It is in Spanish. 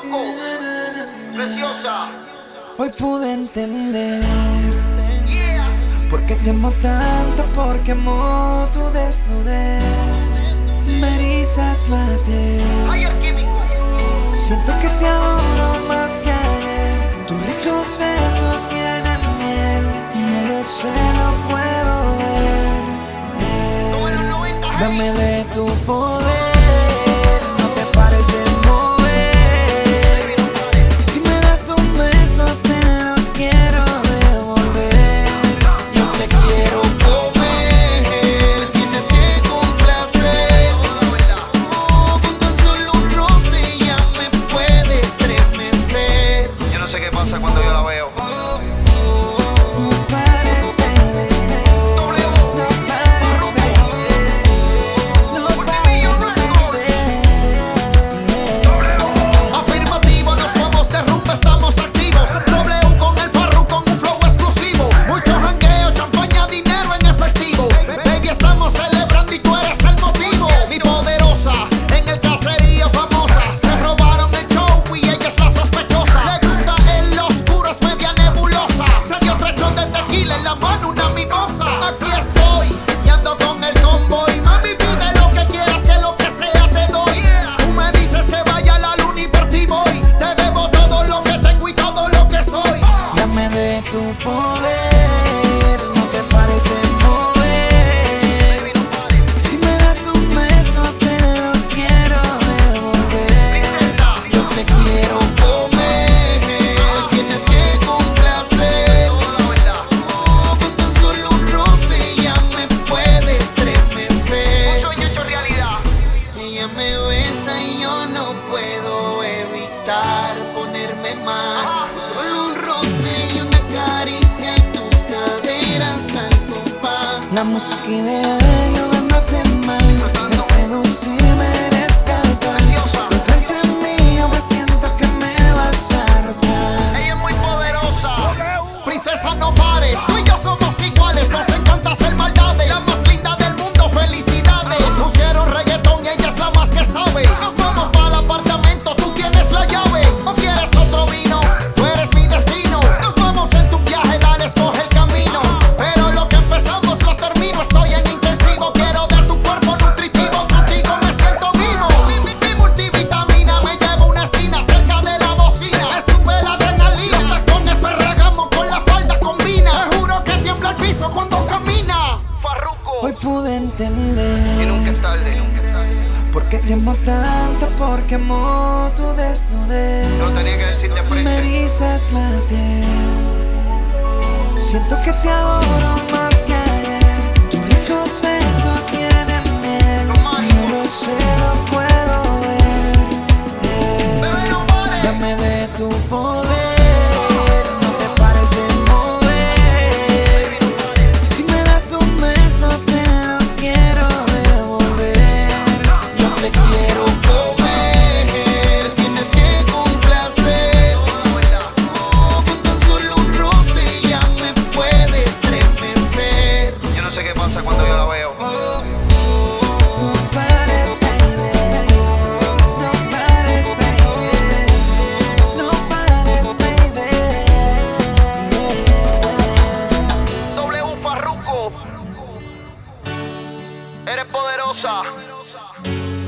Farruko, preciosa. Hoy pude entender por qué te amo tanto, porque amo tu desnudez. Me erizas la piel. Ay, el químico. Siento que te adoro más que ayer. Tus ricos besos tienen miel y yo lo sé, lo puedo ver. Como en los 90. Dame de tu poder, no te pares de mover. Si me das un beso te lo quiero devolver. Yo te quiero comer, tienes que complacer. Oh, con tan solo un roce ya me puedes estremecer. Yo no sé qué pasa cuando yo la veo. No pares, baby. No pares, baby. No pares, baby. Afirmativo, nos vamos de rumba, estamos activos. W con el Farruko con un flow exclusivo. Mucho jangueo, champaña, dinero en efectivo. Baby, estamos celebrando y tú eres el motivo. Mi poderosa, en el caserío famosa. Se robaron el show y ella es la sospechosa. Le gusta en lo oscuro, es media nebulosa. Se dio 3 shots de tequila en la mano, una mimosa. Aquí estoy, y ando con el convoy. Mami, pide lo que quieras, que lo que sea te doy. Tú me dices que vaya a la luna y por ti voy. Te debo todo lo que tengo y todo lo que soy. Dame de tu poder, no te pares de mover. Si me das un beso te lo quiero devolver. Yo te quiero comer, tienes que complacer. Oh, con tan solo un roce ya me puedes estremecer. Sueño hecho realidad. Ella me besa y yo no puedo evitar ponerme mal. Solo un roce y una caricia y tus caderas al compás. La música ideal, yo dándote más. De seducirme eres capaz. Tú frente mío me siento que me vas a rozar. Ella es muy poderosa. Princesa, no pares, tú y yo somos iguales. Nos encanta hacer maldades. La más linda del mundo, felicidades. Pusieron reggaetón y ella es la más que sabe. Nos vamos para el apartamento, tú tienes la llave. ¿O quieres otro vino? Tú eres mi destino. Nos vamos en tu viaje, dale, escoge el camino. Pero lo que empezamos lo termino. Estoy en intensivo, quiero de tu cuerpo nutritivo. Contigo me siento vivo. Mi multivitamina me lleva a una esquina cerca de la bocina. Me sube la adrenalina. Hasta con el Ferragamo con la falda combina. Te juro que tiembla el piso cuando camina. Farruko. Hoy pude Y entender nunca es tarde, nunca es tarde. por qué te amo tanto, porque amo tu desnudez. No lo tenía que decir de frente. Me erizas la piel. Siento que te adoro más que ayer. Tus ricos besos tienen miel. Yo lo sé, lo puedo ver. Bebé, no pares. Dame de tu poder, no te pares de mover. Si me das un beso te lo quiero devolver. Yo te quiero comer, tienes que complacer. Oh, con tan solo un roce ya me puedes estremecer. Yo no sé qué pasa cuando yo la veo. No pares, baby. No pares, baby. No pares, baby. W Farruko. Eres poderosa.